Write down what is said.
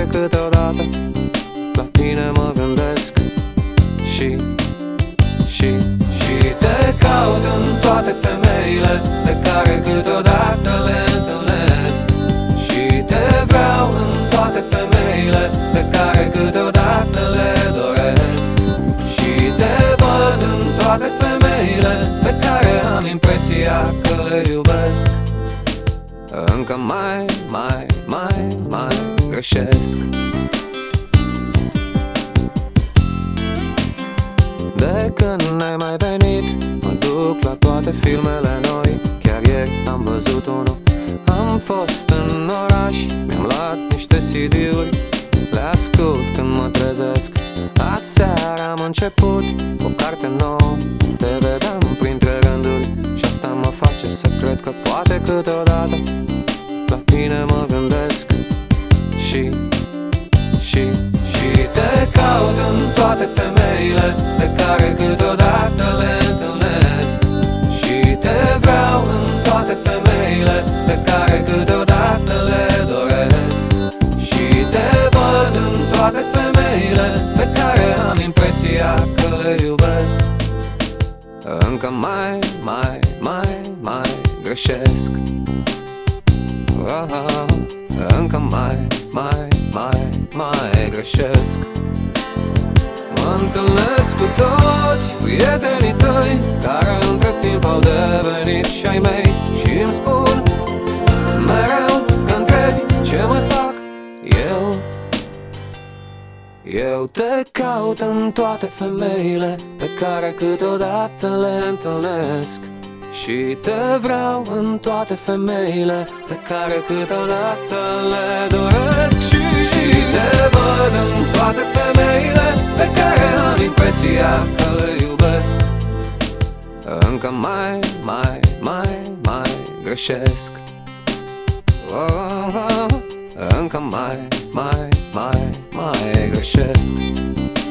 câteodată la tine mă gândesc și te caut în toate femeile pe care câteodată le întâlnesc. Și te vreau în toate femeile pe care câteodată le doresc. Și te văd în toate femeile pe care am impresia că le iubesc. Încă mai greșesc. De când n-ai mai venit, mă duc la toate filmele noi. Chiar ieri am văzut unul. Am fost în oraș, mi-am luat niște CD-uri, le ascult când mă trezesc. Aseară am început o carte nouă, te vedeam printre rânduri și asta mă face să cred că poate câteodată la tine mă gândesc și te caut în toate femeile pe care câteodată le întâlnesc. Și te vreau în toate femeile pe care câteodată le doresc. Și te văd în toate femeile pe care am impresia că le iubesc. Încă mai greșesc. Încă mai greșesc. Mă întâlnesc cu toți prietenii tăi care între timp au devenit și ai mei și îmi spun mereu că întrebi ce mai fac eu te caut în toate femeile pe care câteodată le întâlnesc. Și te vreau în toate femeile pe care câteodată le doresc. Și te văd în toate femeile pe care am impresia că le iubesc. Încă mai greșesc. Încă mai greșesc.